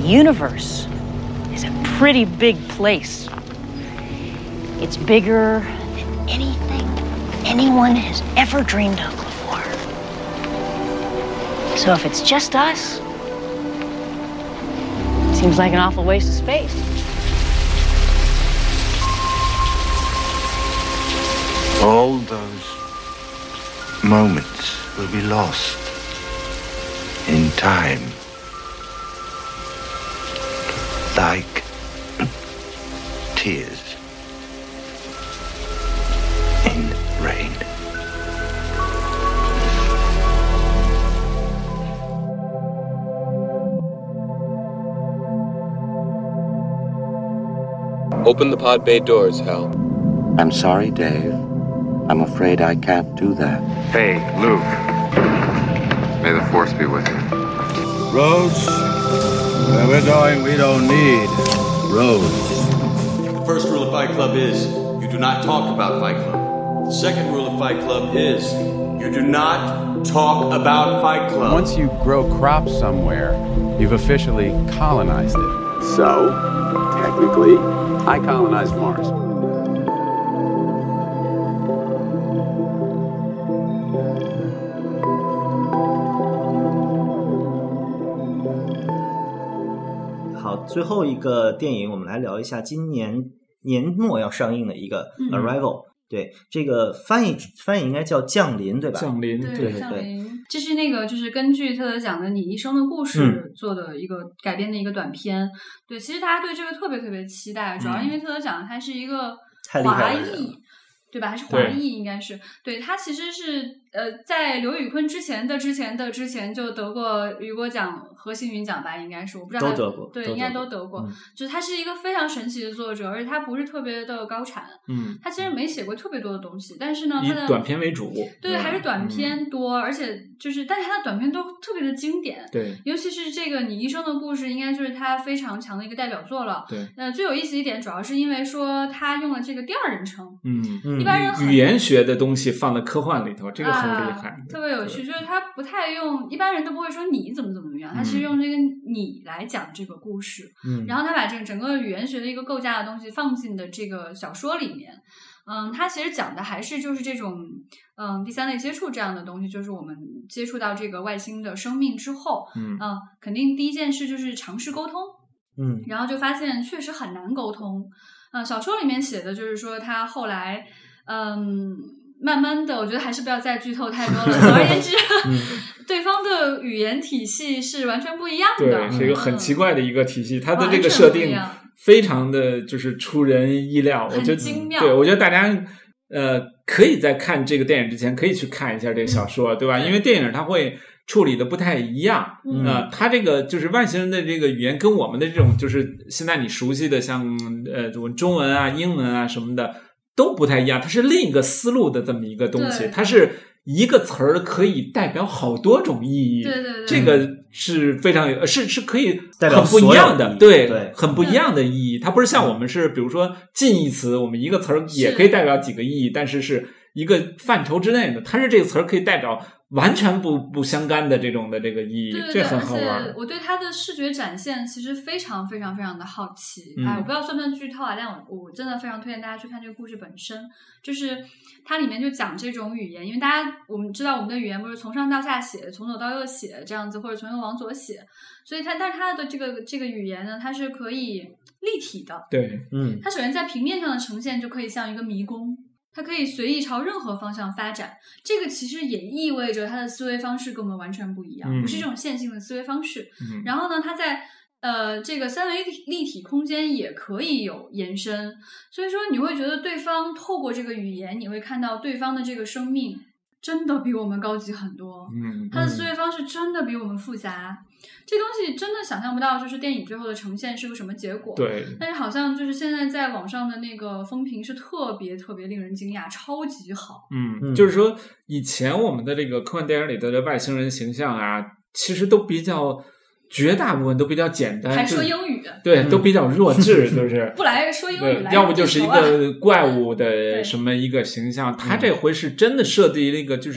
universe is a pretty big place. It's bigger than anything anyone has ever dreamed of before. So if it's just us, it seems like an awful waste of space. All those moments will be lost in time, like tears in rain. Open the pod bay doors, Hal. I'm sorry, Dave. I'm afraid I can't do that. Hey, Luke. May the force be with you. Roads, where we're going, we don't need roads. The first rule of Fight Club is you do not talk about Fight Club. The second rule of Fight Club is you do not talk about Fight Club. Once you grow crops somewhere, you've officially colonized it. So, technically, I colonized Mars. 好，最后一个电影我们来聊一下今年年末要上映的一个 Arrival。对，这个翻译应该叫降临，对吧？ 降临， 对， 降临。这是那个就是根据特德奖的《你一生的故事》做的一个改编的一个短片。对，其实大家对这个特别特别期待，主要因为特德奖它是一个华裔，对吧？还是华裔应该是。对，它其实是在刘宇昆之前就得过雨果奖和星云奖吧，应该是我不知道都得过， 对，应该都得过。就是他是一个非常神奇的作者，而且他不是特别的高产，他其实没写过特别多的东西，但是呢，他的以短篇为主， 对，还是短篇多，而且就是，但是他的短篇都特别的经典， 对， 尤其是这个《你一生的故事》，应该就是他非常强的一个代表作了。 对， 最有意思一点，主要是因为说他用了这个第二人称，一般人语言学的东西放在科幻里头，这个很厉害， 特别有趣，就是他不太用，一般人都不会说你怎么样，他其实用这个你来讲这个故事，然后他把这个整个语言学的一个构架的东西放进的这个小说里面。他其实讲的还是就是这种第三类接触这样的东西，就是我们接触到这个外星的生命之后，肯定第一件事就是尝试沟通，然后就发现确实很难沟通。小说里面写的就是说他后来慢慢的，我觉得还是不要再剧透太多了。总而言之，对方的语言体系是完全不一样的， 对，是一个很奇怪的一个体系，它的这个设定非常的就是出人意料，我觉得精妙。 对，我觉得大家可以在看这个电影之前可以去看一下这个小说，对吧？因为电影它会处理的不太一样，它这个就是外星人的这个语言跟我们的这种就是现在你熟悉的像中文啊、英文啊什么的都不太一样，它是另一个思路的这么一个东西，它是一个词儿可以代表好多种意义， 对， 这个是非常是可以代表很不一样的， 对， 很不一样的意义。它不是像我们是比如说近义词，我们一个词儿也可以代表几个意义，但是一个范畴之内的，它是这个词儿可以代表完全不相干的这种的这个意义， 对， 这很好玩。 我对它的视觉展现其实非常非常非常的好奇，我不知道算不算剧透啊，但我真的非常推荐大家去看这个故事本身，就是它里面就讲这种语言，因为我们知道我们的语言不是从上到下写，从左到右写这样子，或者从右往左写，所以但是它的这个语言呢，它是可以立体的， 对， 它首先在平面上的呈现就可以像一个迷宫。它可以随意朝任何方向发展，这个其实也意味着它的思维方式跟我们完全不一样，不是这种线性的思维方式。然后呢，它在这个三维立体空间也可以有延伸，所以说你会觉得对方透过这个语言，你会看到对方的这个生命真的比我们高级很多，他的思维方式真的比我们复杂。这东西真的想象不到，就是电影最后的呈现是个什么结果。 对， 但是好像就是现在在网上的那个风评是特别特别令人惊讶，超级好。 就是说以前我们的这个科幻电影里的外星人形象啊，其实都比较绝大部分都比较简单， 还说英语， 对，都比较弱智，就是不来说英语来， 要不就是一个怪物的什么一个形象。他这回是真的设计了一个就是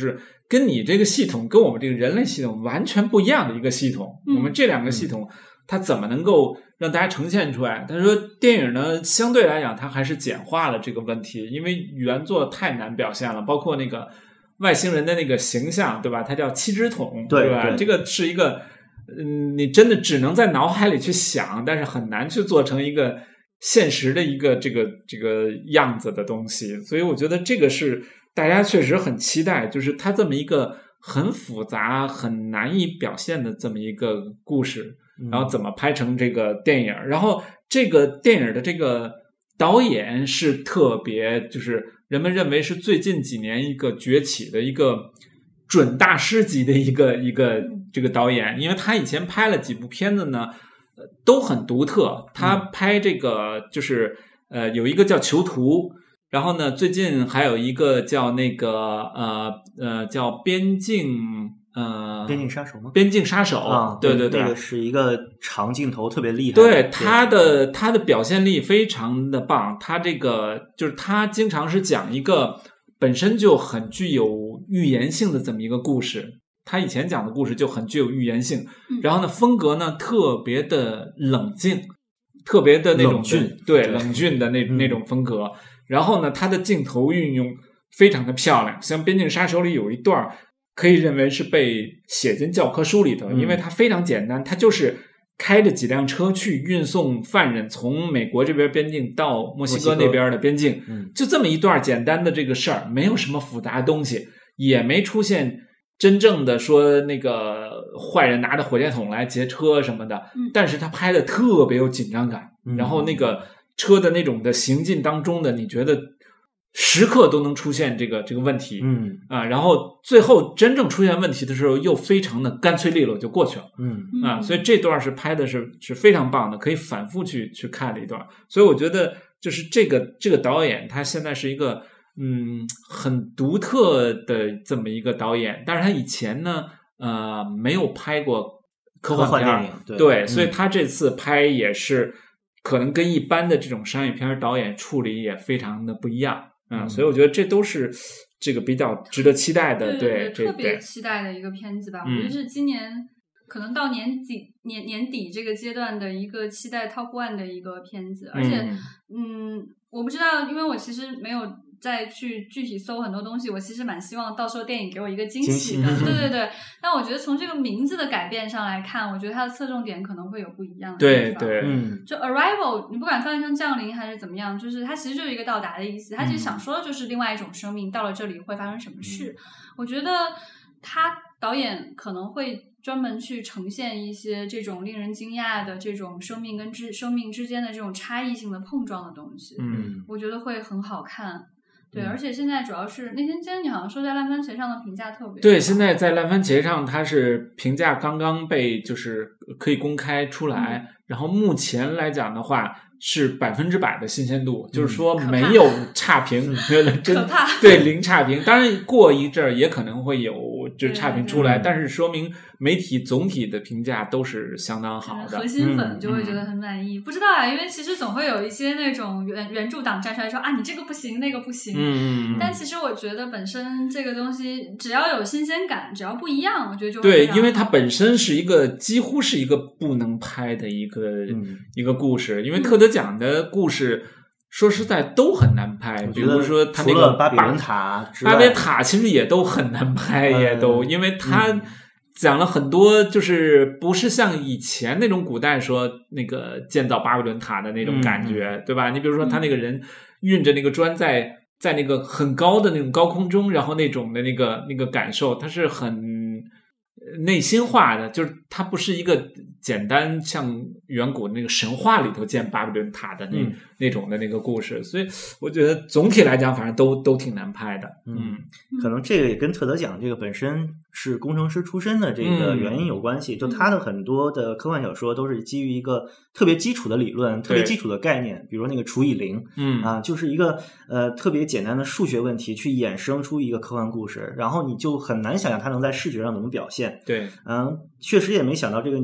跟你这个系统跟我们这个人类系统完全不一样的一个系统，我们这两个系统它怎么能够让大家呈现出来？他说电影呢相对来讲它还是简化了这个问题，因为原作太难表现了，包括那个外星人的那个形象，对吧？它叫七只桶，对吧？这个是一个你真的只能在脑海里去想，但是很难去做成一个现实的一个这个样子的东西，所以我觉得这个是大家确实很期待，就是它这么一个很复杂很难以表现的这么一个故事，然后怎么拍成这个电影，然后这个电影的这个导演是特别，就是人们认为是最近几年一个崛起的一个准大师级的一个这个导演，因为他以前拍了几部片子呢都很独特，他拍这个就是有一个叫囚徒，然后呢最近还有一个叫那个叫边境杀手吗？ 边境杀手啊，对， 那个是一个长镜头特别厉害， 对，他的表现力非常的棒，他这个就是他经常是讲一个本身就很具有预言性的这么一个故事，他以前讲的故事就很具有预言性，然后呢风格呢特别的冷静，特别的那种冷峻的那种风格，然后呢他的镜头运用非常的漂亮，像边境杀手里有一段可以认为是被写进教科书里头，因为它非常简单，它就是开着几辆车去运送犯人从美国这边边境到墨西哥那边的边境，就这么一段简单的这个事儿，没有什么复杂的东西，也没出现真正的说那个坏人拿着火箭筒来劫车什么的，但是他拍的特别有紧张感，然后那个车的那种的行进当中的你觉得时刻都能出现这个问题，然后最后真正出现问题的时候又非常的干脆利落就过去了，所以这段是拍的是非常棒的，可以反复去看的一段，所以我觉得就是这个导演他现在是一个很独特的这么一个导演，但是他以前呢没有拍过科幻电影，对，所以他这次拍也是可能跟一般的这种商业片导演处理也非常的不一样。所以我觉得这都是这个比较值得期待的，对， 特别期待的一个片子吧。我觉得是今年可能到年底这个阶段的一个期待 top one 的一个片子，而且我不知道，因为我其实没有再去具体搜很多东西，我其实蛮希望到时候电影给我一个惊喜的，对。但我觉得从这个名字的改变上来看，我觉得它的侧重点可能会有不一样的地方。对，就 Arrival， 你不管翻译成降临还是怎么样，就是它其实就是一个到达的意思，它其实想说的就是另外一种生命到了这里会发生什么事。我觉得他导演可能会专门去呈现一些这种令人惊讶的这种生命跟生命之间的这种差异性的碰撞的东西，我觉得会很好看。对，而且现在主要是那天你好像说在烂番茄上的评价特别好， 对，现在在烂番茄上它是评价刚刚被就是可以公开出来，然后目前来讲的话是100%的新鲜度，就是说没有差评， 可怕， 对，零差评。当然过一阵儿也可能会有就差评出来，但是说明媒体总体的评价都是相当好的， 核心粉就会觉得很满意。不知道啊，因为其实总会有一些那种原著党站出来说啊，你这个不行，那个不行。但其实我觉得本身这个东西只要有新鲜感，只要不一样，我觉得就会对，因为它本身是一个几乎是一个不能拍的一个故事，因为特德奖的故事说实在都很难拍，比如说他那个巴比伦塔其实也都很难拍，也都因为他讲了很多，就是不是像以前那种古代说那个建造巴比伦塔的那种感觉，对吧？你比如说他那个人运着那个砖在那个很高的那种高空中，然后那种的那个感受，它是很内心化的，就是它不是一个简单像远古那个神话里头建巴比伦塔的那种的那个故事，所以我觉得总体来讲反正都挺难拍的。 可能这个也跟特德奖这个本身是工程师出身的这个原因有关系，就他的很多的科幻小说都是基于一个特别基础的理论，特别基础的概念，比如那个除以零，就是一个特别简单的数学问题去衍生出一个科幻故事，然后你就很难想象它能在视觉上怎么表现。 对， 确实也没想到这个你生的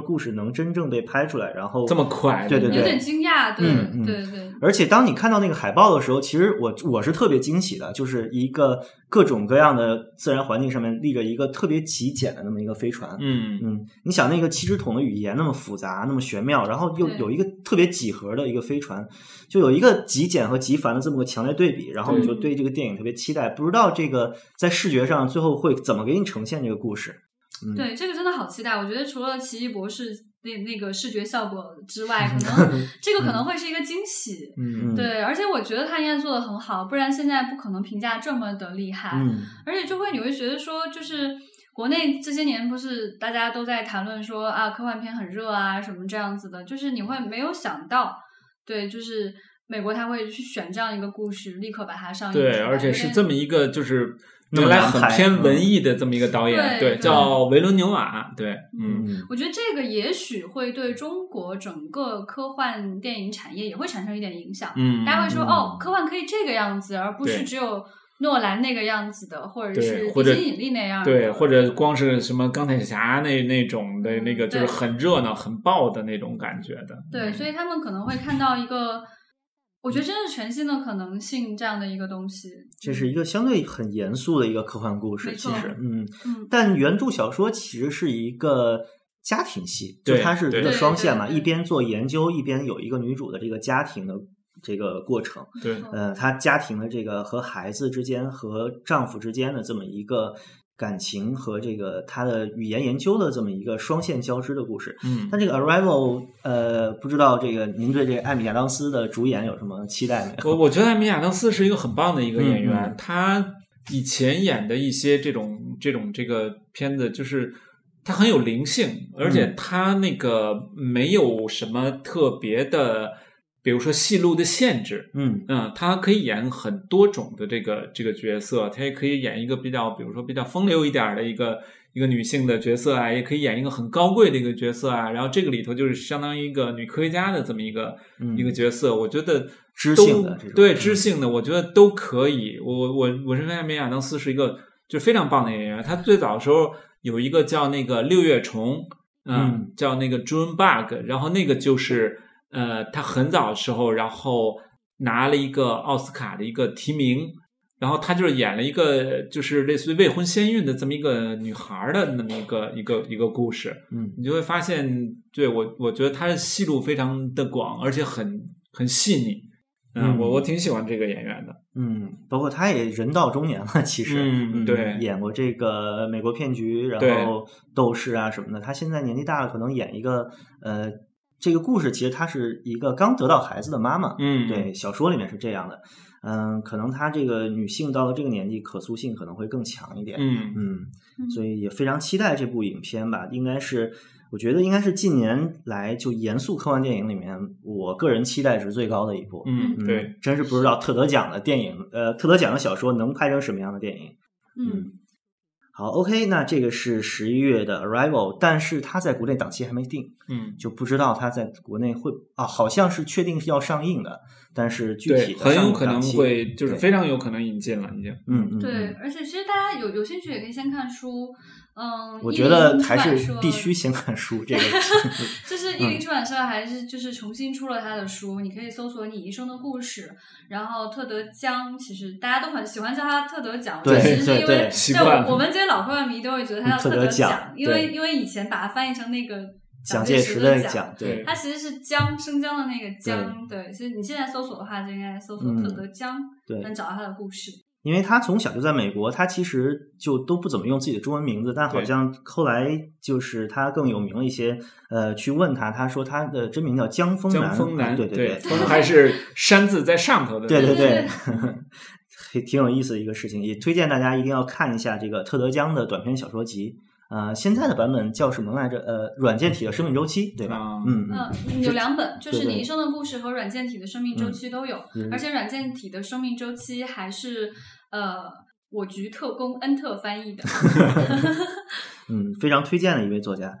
故事能真正被拍出来，然后这么快， 对对对， 有点惊讶，对、对。 而且当你看到那个海报的时候，其实我是特别惊喜的，就是一个各种各样的自然环境上面立着一个特别极简的那么一个飞船。你想那个7只桶的语言那么复杂，那么玄妙，然后又有一个特别几何的一个飞船，就有一个极简和极繁的这么个强烈对比，然后你就对这个电影特别期待，不知道这个在视觉上最后会怎么给你呈现这个故事。 对，这个真的好期待。我觉得除了奇异博士那个视觉效果之外，可能这个可能会是一个惊喜。对，而且我觉得他应该做得很好，不然现在不可能评价这么的厉害。而且你会觉得说，就是国内这些年不是大家都在谈论说啊，科幻片很热啊什么这样子的，就是你会没有想到，对，就是美国他会去选这样一个故事，立刻把它上映。 对，而且是这么一个就是原来很偏文艺的这么一个导演，对，叫维伦纽瓦，对， 我觉得这个也许会对中国整个科幻电影产业也会产生一点影响。大家会说哦，科幻可以这个样子，而不是只有诺兰那个样子的，或者是地心引力那样的， 对，或者光是什么钢铁侠那种的那个，就是很热闹、很爆的那种感觉的。 对，所以他们可能会看到一个。我觉得真是全新的可能性，这样的一个东西。 这是一个相对很严肃的一个科幻故事，其实，但原著小说其实是一个家庭戏，就它是一个双线嘛，一边做研究，一边有一个女主的这个家庭的这个过程。 对， 她家庭的这个和孩子之间、和丈夫之间的这么一个感情和这个他的语言研究的这么一个双线交织的故事。但这个 Arrival 不知道这个您对这个艾米亚当斯的主演有什么期待没有？ 我觉得艾米亚当斯是一个很棒的一个演员，他以前演的一些这个片子就是他很有灵性，而且他那个没有什么特别的比如说戏路的限制，他可以演很多种的这个角色，他也可以演一个比较风流一点的一个女性的角色啊，也可以演一个很高贵的一个角色啊，然后这个里头就是相当于一个女科学家的这么一个角色，我觉得知性的对知性的，我觉得都可以。我认为艾米亚当斯是一个就非常棒的演员，他最早的时候有一个叫那个六月虫，叫那个 June Bug， 然后那个就是他很早的时候，然后拿了一个奥斯卡的一个提名，然后他就是演了一个就是类似于未婚先孕的这么一个女孩的那么一个故事，你就会发现，对我觉得他的戏路非常的广，而且很细腻，我挺喜欢这个演员的， 包括他也人到中年了，其实， 对， 演过这个美国骗局，然后斗士啊什么的，他现在年纪大了，可能演一个这个故事其实她是一个刚得到孩子的妈妈，对，小说里面是这样的，可能她这个女性到了这个年纪，可塑性可能会更强一点，所以也非常期待这部影片吧，我觉得应该是近年来就严肃科幻电影里面，我个人期待值最高的一部， 对， 真是不知道特德奖的电影，特德奖的小说能拍成什么样的电影，好 ，OK， 那这个是11月的 Arrival， 但是它在国内档期还没定，就不知道它在国内会好像是确定是要上映的，但是具体的很有可能会就是非常有可能引进了，已经， 对，而且其实大家有兴趣也可以先看书， 我觉得还是必须先看书，这个就是译林出版社还是就是重新出了他的书，你可以搜索你一生的故事，然后特德奖，其实大家都很喜欢叫他特德奖， 对， 其实是因为我们这些老科幻迷都会觉得他叫特德奖，因为以前把它翻译成那个蒋介石的奖，对， 它其实是江生姜的那个姜，对，所以你现在搜索的话就应该搜索特德姜，能找到他的故事。 因为他从小就在美国，他其实就都不怎么用自己的中文名字，但好像后来就是他更有名了一些，去问他说他的真名叫江丰南，对， 风还是山字在上头的， 对，挺有意思的一个事情，也推荐大家一定要看一下这个特德姜的短篇小说集。现在的版本叫什么来着？软件体的生命周期，对吧？ 有2本，就是你一生的故事和软件体的生命周期都有，而且软件体的生命周期还是我局特工恩特翻译的。 非常推荐的一位作家。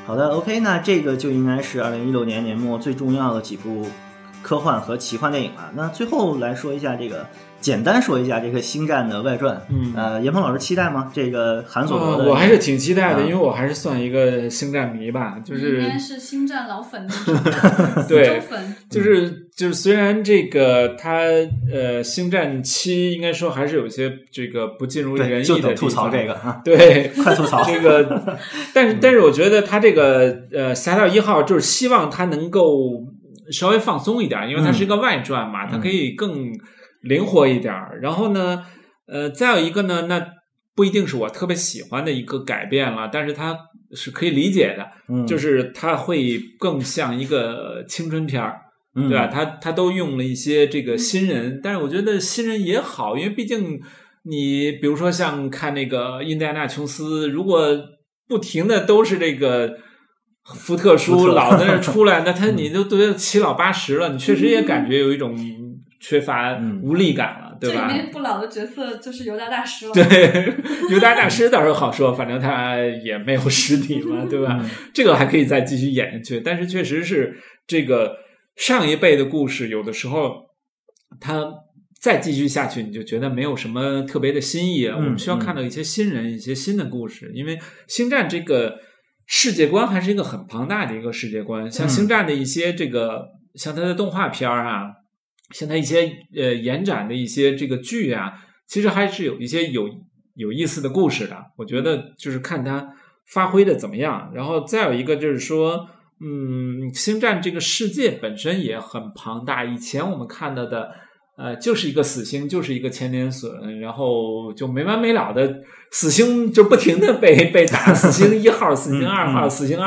好的 ，OK， 那这个就应该是2016年年末最重要的几部科幻和奇幻电影了。那最后来说一下这个，简单说一下这个《星战》的外传。严鹏老师期待吗？这个韩索罗的， 我还是挺期待的，因为我还是算一个星战迷吧，就是应该是星战老粉那种对， 粉就是虽然这个它星战7应该说还是有些这个不尽如人意的地方， 就吐槽这个啊， 对， 快吐槽这个，但是我觉得它这个侠盗1号就是希望它能够稍微放松一点，因为它是一个外传嘛，它可以更灵活一点。然后呢，再有一个呢，那不一定是我特别喜欢的一个改变了，但是它是可以理解的，就是它会更像一个青春片儿。对吧？他都用了一些这个新人，但是我觉得新人也好，因为毕竟你比如说像看那个印第安纳琼斯，如果不停的都是这个福特叔老在那出来，那你都7老80了，你确实也感觉有一种缺乏无力感了，对吧？ 这里面不老的角色就是犹大大师了。 对，犹大大师倒是好说，反正他也没有实体嘛，对吧？这个还可以再继续演下去，但是确实是这个上一辈的故事，有的时候他再继续下去，你就觉得没有什么特别的新意了。我们需要看到一些新人，一些新的故事，因为星战这个世界观还是一个很庞大的一个世界观。像星战的一些这个，像它的动画片啊，像它一些延展的一些这个剧啊，其实还是有一些有意思的故事的。我觉得就是看它发挥的怎么样。然后再有一个就是说，星战这个世界本身也很庞大。以前我们看到的，就是一个死星，就是一个千年隼，然后就没完没了的死星就不停的被打，死星1号、死星2号、死星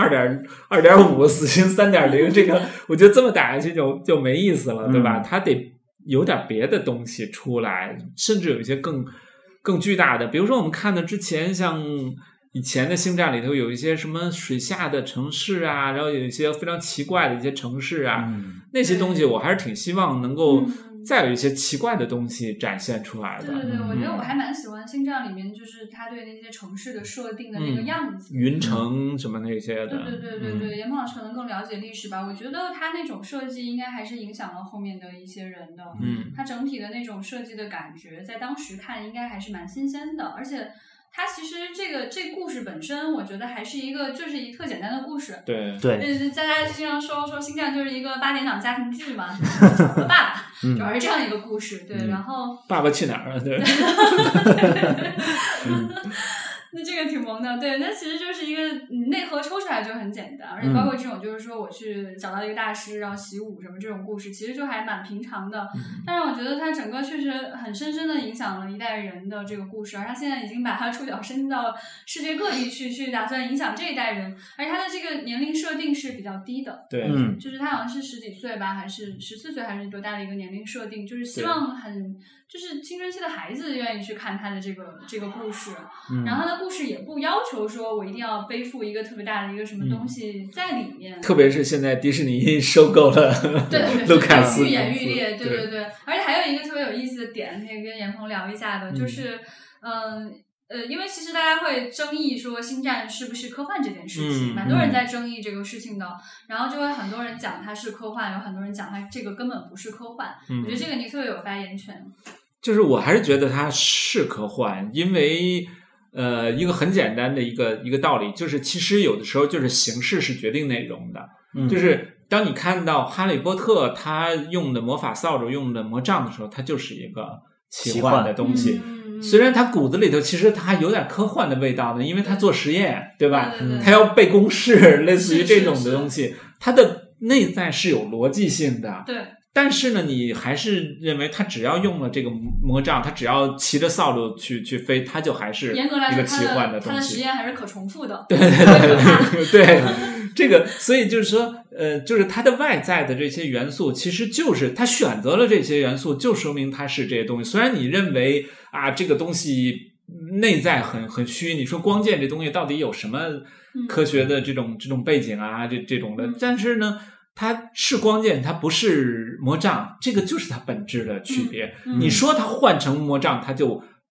2.5、死星3.0，这个我觉得这么打下去就没意思了，对吧？它得有点别的东西出来，甚至有一些更巨大的，比如说我们看的之前像以前的星战里头有一些什么水下的城市啊，然后有一些非常奇怪的一些城市啊，那些东西我还是挺希望能够再有一些奇怪的东西展现出来的。 对对对，我觉得我还蛮喜欢星战里面就是他对那些城市的设定的那个样子， 云城什么那些的。 对对对对对，严鹏老师可能更了解历史吧，我觉得他那种设计应该还是影响了后面的一些人的。他整体的那种设计的感觉在当时看应该还是蛮新鲜的，而且它其实这故事本身，我觉得还是就是一特简单的故事。 对对，大家经常说星战就是一个8点档家庭剧嘛，找个爸爸，主要是这样一个故事。对，然后爸爸去哪儿了？对。 那这个挺萌的，对，那其实就是一个内核抽出来就很简单，而且包括这种就是说我去找到一个大师然后习武什么这种故事，其实就还蛮平常的。但是我觉得它整个确实很深深的影响了一代人的这个故事，而他现在已经把它触角伸到世界各地去打算影响这一代人，而且他的这个年龄设定是比较低的， 对， 就是他好像是10几岁吧，还是14岁还是多大的一个年龄设定，就是希望就是青春期的孩子愿意去看他的这个故事，然后他的故事也不要求说我一定要背负一个特别大的一个什么东西在里面， 特别是现在迪士尼收购了卢卡斯， 愈演愈烈，对对对，而且还有一个特别有意思的点可以跟严鹏聊一下的，就是因为其实大家会争议说星战是不是科幻这件事情，蛮多人在争议这个事情的，然后就会很多人讲它是科幻，有很多人讲它这个根本不是科幻，我觉得这个你特别有发言权。 就是我还是觉得它是科幻，因为一个很简单的一个道理，就是其实有的时候就是形式是决定内容的，就是当你看到哈利波特他用的魔法扫帚用的魔杖的时候，它就是一个奇幻的东西，虽然他骨子里头其实他有点科幻的味道呢，因为他做实验，对吧？他要背公式，类似于这种的东西，他的内在是有逻辑性的。 对。 但是呢，你还是认为他只要用了这个魔杖，他只要骑着扫帚去飞，他就还是一个奇幻的东西。 他的实验还是可重复的。 对对对对，这个所以就是说，就是它的外在的这些元素，其实就是他选择了这些元素，就说明它是这些东西。虽然你认为啊，这个东西内在很虚，你说光剑这东西到底有什么科学的这种背景啊，这种的，但是呢。它是光剑，它不是魔杖，这个就是它本质的区别。你说它换成魔杖，它就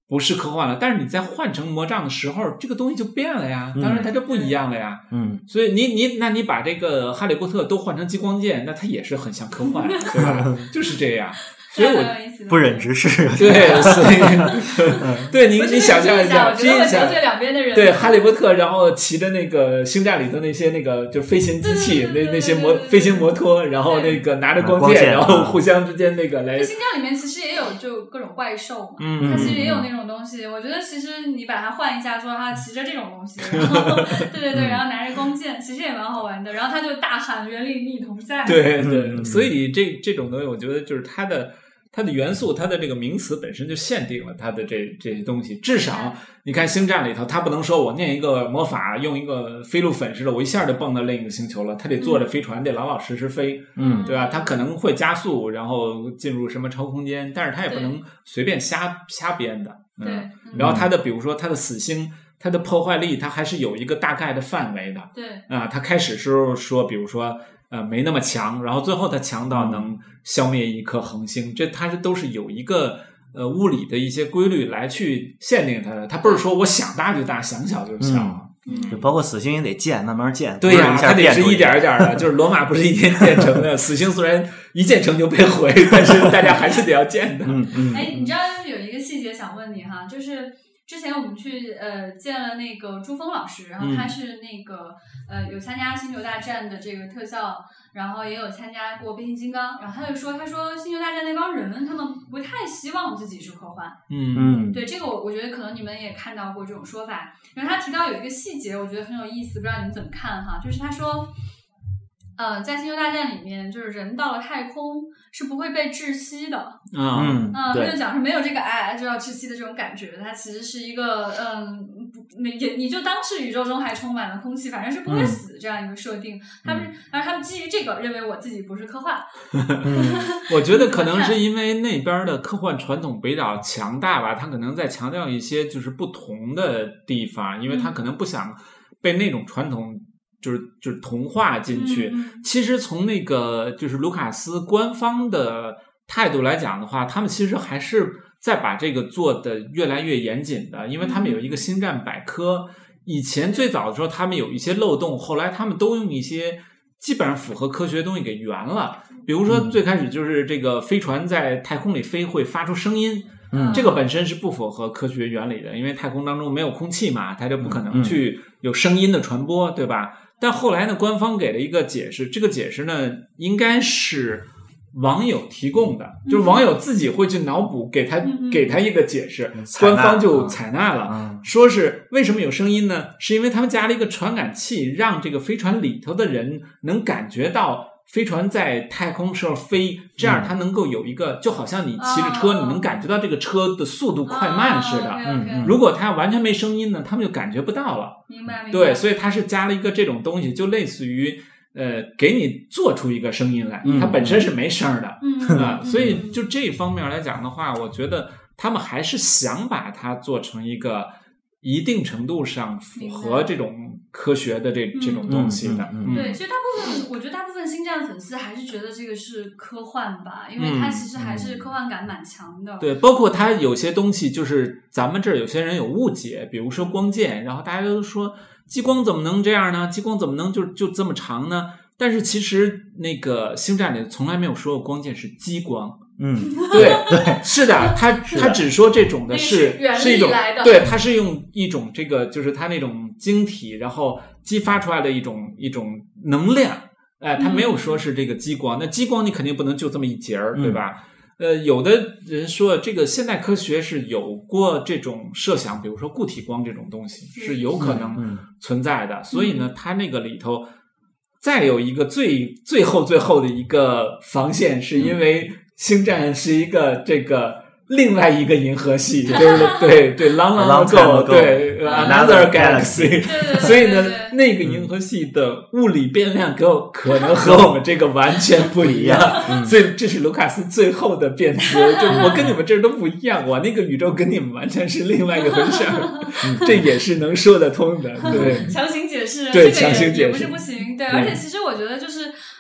不是科幻了，但是你在换成魔杖的时候，这个东西就变了呀，当然它就不一样了呀。所以你把这个哈利波特都换成激光剑，那它也是很像科幻，对吧？就是这样。所以我不忍直视。 对，所以对你想象一下， 我觉得我得罪两边的人。 对，哈利波特，然后骑着那个星战里的那些那个就飞行机器，那些飞行摩托，然后那个拿着光剑，然后互相之间那个来。 星战里面其实也有就各种怪兽嘛，它其实也有那种东西。我觉得其实你把它换一下，说他骑着这种东西，然后对，然后拿着光剑，其实也蛮好玩的。然后他就大喊原力逆同在。 对，所以这种东西，我觉得就是它的元素，它的这个名词本身就限定了它的这些东西。至少你看星战里头，它不能说我念一个魔法，用一个飞鹿粉似的，我一下就蹦到另一个星球了。它得坐着飞船，得老老实实飞，对吧？它可能会加速，然后进入什么超空间，但是它也不能随便瞎编的。然后它的比如说它的死星，它的破坏力，它还是有一个大概的范围的。 对它开始时候说，比如说没那么强，然后最后它强到能消灭一颗恒星，它都是有一个物理的一些规律来去限定它的，它不是说我想大就大，想小就小。 就包括死星也得建，慢慢建。 对呀，它得是一点一点的，就是罗马不是一天建成的，死星虽然一建成就被毁，但是大家还是得要建的。 你知道有一个细节想问你哈，就是之前我们去见了那个朱峰老师，然后他是那个有参加星球大战的这个特效，然后也有参加过变形金刚，然后他说星球大战那帮人他们不太希望自己是科幻。对，这个我觉得可能你们也看到过这种说法。然后他提到有一个细节我觉得很有意思，不知道你们怎么看哈，就是他说在星球大战里面，就是人到了太空是不会被窒息的。他就讲是没有这个就要窒息的这种感觉，它其实是一个你就当是宇宙中还充满了空气，反正是不会死这样一个设定。然后他们基于这个认为我自己不是科幻。 我觉得可能是因为那边的科幻传统比较强大吧，他可能在强调一些就是不同的地方，因为他可能不想被那种传统就是同化进去。其实从那个就是卢卡斯官方的态度来讲的话，他们其实还是在把这个做的越来越严谨的，因为他们有一个星战百科，以前最早的时候他们有一些漏洞，后来他们都用一些基本上符合科学的东西给圆了。比如说最开始就是这个飞船在太空里飞会发出声音，这个本身是不符合科学原理的，因为太空当中没有空气嘛，它就不可能去有声音的传播，对吧？但后来呢，官方给了一个解释，这个解释呢应该是网友提供的，就是网友自己会去脑补给他一个解释，官方就采纳了，说是为什么有声音呢？是因为他们加了一个传感器，让这个飞船里头的人能感觉到飞船在太空上飞，这样它能够有一个就好像你骑着车，你能感觉到这个车的速度快慢似的。如果它完全没声音呢，他们就感觉不到了。 明白。 对，所以它是加了一个这种东西，就类似于给你做出一个声音来，它本身是没声的。所以就这方面来讲的话，我觉得他们还是想把它做成一个一定程度上符合这种科学的这种东西的。 对，其实我觉得大部分星战粉丝还是觉得这个是科幻吧，因为它其实还是科幻感蛮强的。 对，包括它有些东西就是咱们这儿有些人有误解，比如说光剑，然后大家都说激光怎么能这样呢？激光怎么能就这么长呢？但是其实那个星战里从来没有说过光剑是激光。对，是的，他只说这种的是一种，对，他是用一种这个就是他那种晶体，然后激发出来的一种能量，他没有说是这个激光。那激光你肯定不能就这么一节儿，对吧？有的人说这个现代科学是有过这种设想，比如说固体光这种东西是有可能存在的，所以呢，它那个里头再有一个最后的一个防线，是因为星战是一个这个另外一个银河系，就是对 long ago， 对 another galaxy， 所以呢，那个银河系的物理变量可能和我们这个完全不一样，所以这是卢卡斯最后的辩词，就我跟你们这儿都不一样，我那个宇宙跟你们完全是另外一回事儿，这也是能说得通的，对， 强行解释， 对，强行解释也不是不行，对，而且其实我觉得就是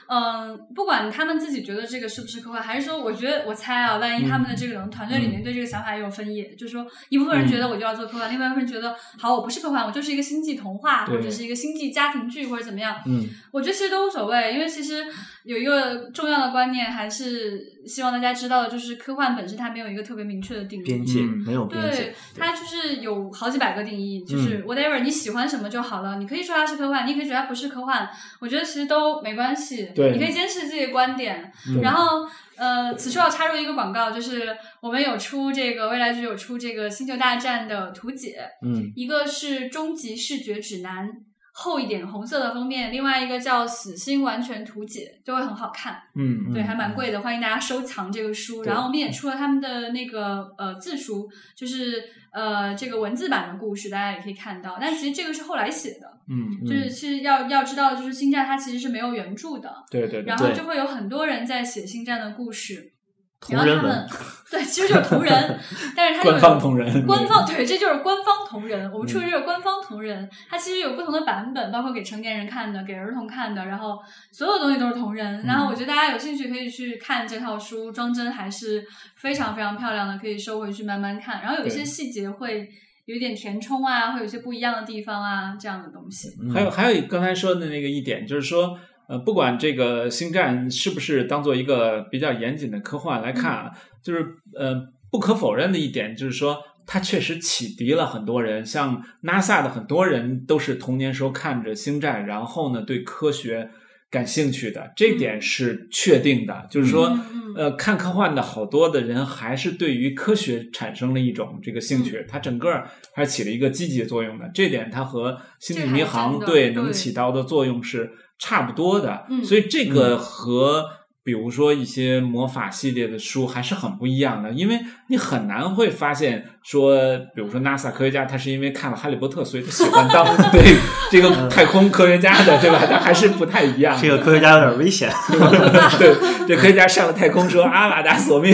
不管他们自己觉得这个是不是科幻，还是说我猜啊，万一他们的这个团队里面对这个想法也有分野，就是说一部分人觉得我就要做科幻，另外一部分人觉得好，我不是科幻，我就是一个星际童话或者是一个星际家庭剧或者怎么样。我觉得其实都无所谓，因为其实有一个重要的观念还是希望大家知道的，就是科幻本身它没有一个特别明确的定义， 边界没有边界， 对，它就是有好几百个定义，就是 whatever 你喜欢什么就好了，你可以说它是科幻，你可以觉得它不是科幻，我觉得其实都没关系， 对， 你可以坚持自己的观点。然后此处要插入一个广告，就是我们有出这个未来局有出这个星球大战的图解，一个是终极视觉指南，厚一点红色的封面，另外一个叫死星完全图解，就会很好看。对，还蛮贵的，欢迎大家收藏这个书。然后我们也出了他们的那个字书，就是这个文字版的故事，大家也可以看到。但其实这个是后来写的，就是其实要知道，就是星战它其实是没有原著的， 对， 然后就会有很多人在写星战的故事。 同人文， 对，其实就是同人，但是它官方同人， 对，这就是官方同人。我们出的这个官方同人，它其实有不同的版本，包括给成年人看的，给儿童看的，然后所有东西都是同人。然后我觉得大家有兴趣可以去看这套书，装帧还是非常非常漂亮的，可以收回去慢慢看。然后有一些细节会有点填充啊，会有一些不一样的地方啊，这样的东西。 还有刚才说的那个一点，就是说。不管这个星战是不是当做一个比较严谨的科幻来看啊，就是不可否认的一点就是说，它确实启迪了很多人，像 NASA 的很多人都是童年时候看着星战，然后呢对科学感兴趣的，这点是确定的。就是说，看科幻的好多的人还是对于科学产生了一种这个兴趣，它整个还起了一个积极作用的。这点它和星际迷航对能起到的作用是差不多的，所以这个和比如说一些魔法系列的书还是很不一样的，因为你很难会发现说，比如说 NASA 科学家他是因为看了哈利波特所以他喜欢当对这个太空科学家的，对吧？他还是不太一样。 这个科学家有点危险。 对，这科学家上了太空说阿瓦达索命。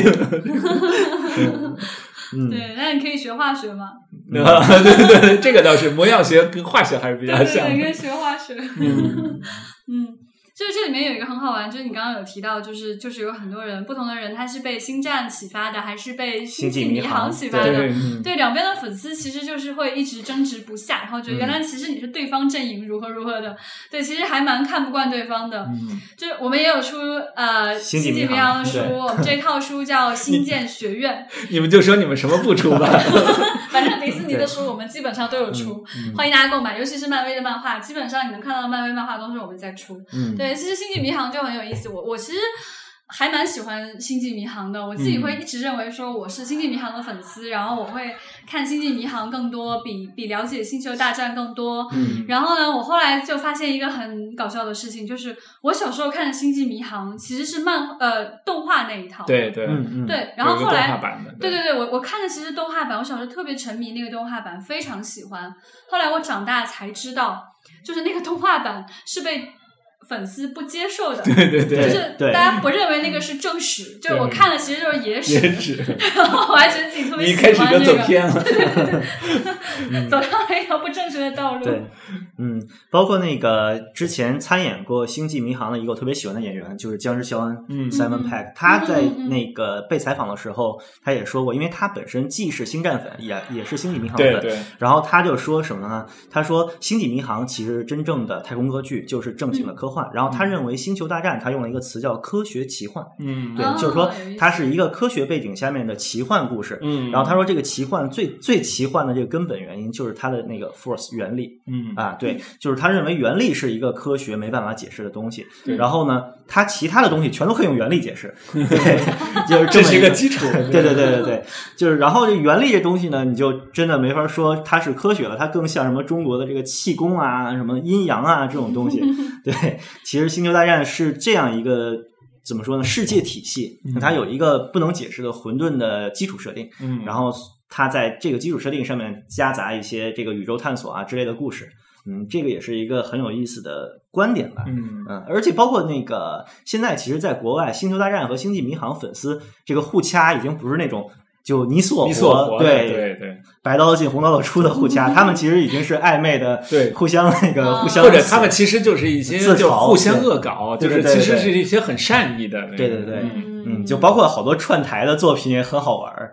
对，那你可以学化学吗？ 对，这个倒是魔药学跟化学还是比较像的。 对，可以学化学。就是这里面有一个很好玩，就是你刚刚有提到，就是有很多人，不同的人，他是被星战启发的，还是被星际迷航启发的？对，两边的粉丝其实就是会一直争执不下，然后觉得原来其实你是对方阵营如何如何的，对，其实还蛮看不惯对方的。就是我们也有出星际迷航的书，我们这套书叫《星舰学院》。 你们就说你们什么不出吧。 反正迪士尼的书我们基本上都有出，欢迎大家购买，尤其是漫威的漫画，基本上你能看到的漫威漫画都是我们在出。对，其实星际迷航就很有意思，我其实还蛮喜欢星际迷航的，我自己会一直认为说我是星际迷航的粉丝，然后我会看星际迷航更多，比了解星球大战更多。然后呢，我后来就发现一个很搞笑的事情，就是我小时候看的星际迷航其实是动画那一套。 对， 对，然后后来对， 我看的其实动画版，我小时候特别沉迷那个动画版，非常喜欢。后来我长大才知道，就是那个动画版是被粉丝不接受的， 对， 就是大家不认为那个是正史，就是我看的其实就是野史，然后我还觉得自己特别喜欢这个， 你一开始就走偏了， 对，走上了一条不正确的道路。 对，包括那个之前参演过《星际迷航》的一个我特别喜欢的演员，就是僵尸肖恩 Simon Pegg， 他在那个被采访的时候，他也说过，因为他本身既是星战粉，也是星际迷航粉， 对， 然后他就说什么呢？他说《星际迷航》其实真正的太空歌剧就是正经的科幻。然后他认为《星球大战》他用了一个词叫科学奇幻，对，就是说它是一个科学背景下面的奇幻故事。然后他说这个奇幻最奇幻的这个根本原因就是它的那个 force 原力，对，就是他认为原力是一个科学没办法解释的东西。然后呢，他其他的东西全都可以用原力解释，对，就是这是一个基础。 对，就是然后这原力这东西呢，你就真的没法说它是科学了，它更像什么中国的这个气功啊、什么阴阳啊这种东西。对，其实《星球大战》是这样一个怎么说呢？世界体系，它有一个不能解释的混沌的基础设定，然后它在这个基础设定上面夹杂一些这个宇宙探索啊之类的故事。这个也是一个很有意思的观点吧。而且包括那个现在其实在国外，《星球大战》和《星际迷航》粉丝这个互掐已经不是那种就你死我活， 对， 白刀进红刀子出的互掐，他们其实已经是暧昧的， 对， 互相互相， 或者他们其实就是一些就互相恶搞， 对就是其实是一些很善意的， 对，就包括好多串台的作品也很好玩，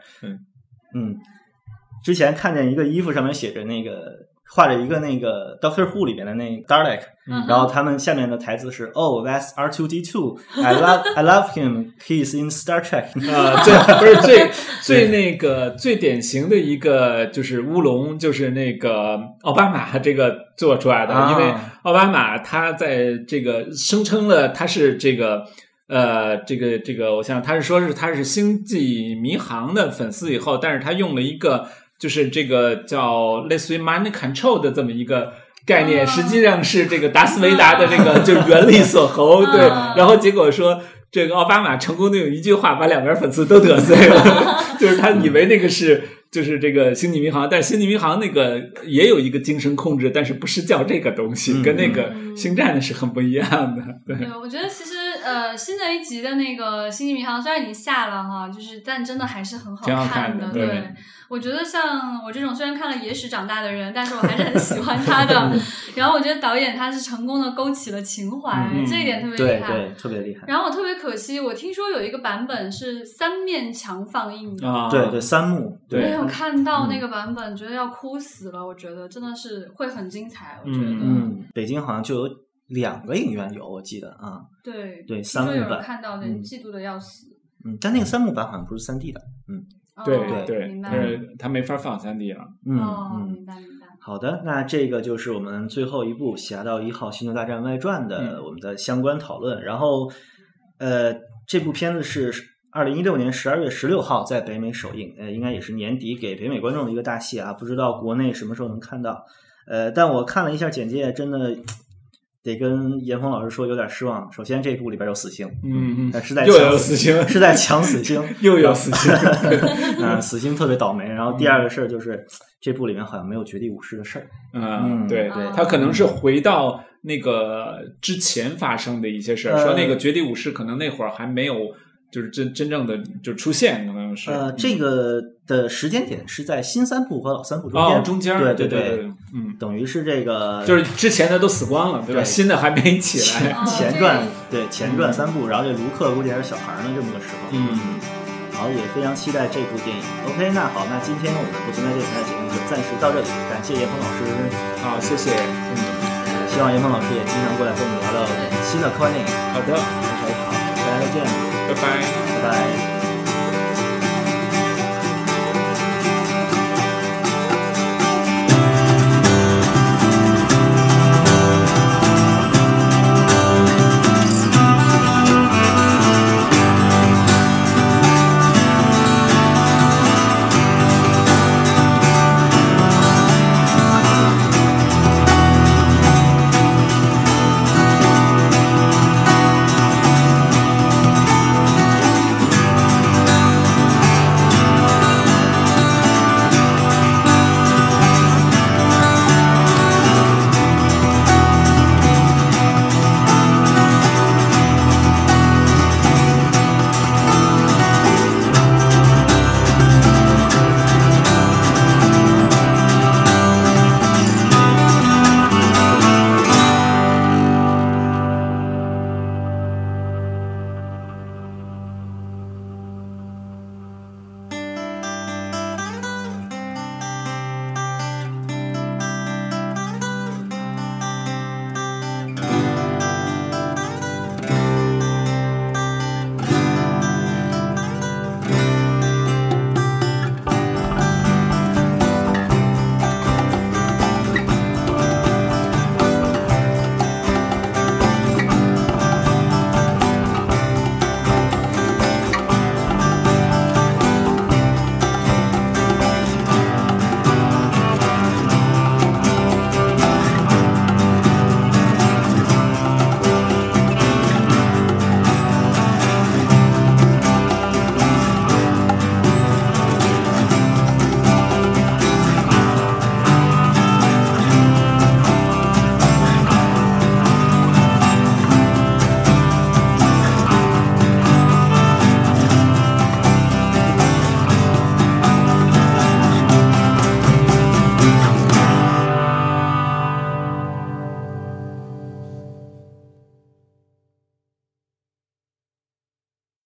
之前看见一个衣服上面写着那个画着一个那个 Doctor Who 里面的那个 Dalek，然后他们下面的台词是 Oh, that's R2D2. I love him. He's in Star Trek. 不是最那个最典型的一个就是乌龙，就是那个奥巴马这个做出来的，因为奥巴马他在这个声称了他是这个。我想他是说是他是星际迷航的粉丝以后，但是他用了一个就是这个叫类似于 mind control 的这么一个概念，实际上是这个达斯维达的这个就是原力所侯，对，然后结果说这个奥巴马成功的用一句话把两边粉丝都得罪了，就是他以为那个是就是这个星际迷航，但是星际迷航那个也有一个精神控制，但是不是叫这个东西，跟那个星战的是很不一样的。对， 我觉得其实新的一集的那个星际迷航虽然已经下了哈，就是但真的还是很好看的。对，我觉得像我这种虽然看了野史长大的人，但是我还是很喜欢他的。然后我觉得导演他是成功的勾起了情怀，这一点特别厉害， 对，特别厉害。 然后我特别可惜，我听说有一个版本是3面墙放映的， 对，3幕，对。 没有看到那个版本，觉得要哭死了。我觉得真的是会很精彩。我觉得， 北京好像就有2个影院有，我记得啊。对 3幕版，有人看到嫉妒的要死。 但那个3幕版好像不是3D 的。 对， 明白。 他没法放3D 了。 明白。 好的，那这个就是我们最后一部《侠盗1号：星球大战外传》的我们的相关讨论。然后，这部片子是2016年12月16号在北美首映，应该也是年底给北美观众的一个大戏啊，不知道国内什么时候能看到。但我看了一下简介，真的得跟严峰老师说有点失望。首先这部里边有死星，是在又有死星， 是在抢死星， 又有死星， 死星特别倒霉。然后第二个事儿就是这部里面好像没有绝地武士的事儿。 对，他可能是回到那个之前发生的一些事儿，说那个绝地武士可能那会儿还没有。就是真正的就出现，可能是这个的时间点是在新3部和老3部中间， 对，等于是这个就是之前的都死光了，对吧？新的还没起来， 前传3部，然后这卢克估计还是小孩呢，这么个时候，好，也非常期待这部电影。OK， 那好，那今天我们不存在这台节目就暂时到这里，感谢严峰老师， 好，谢谢， 希望严峰老师也经常过来跟我们聊聊新的科幻电影。 好的， 好，大家再见。 拜拜。 拜拜。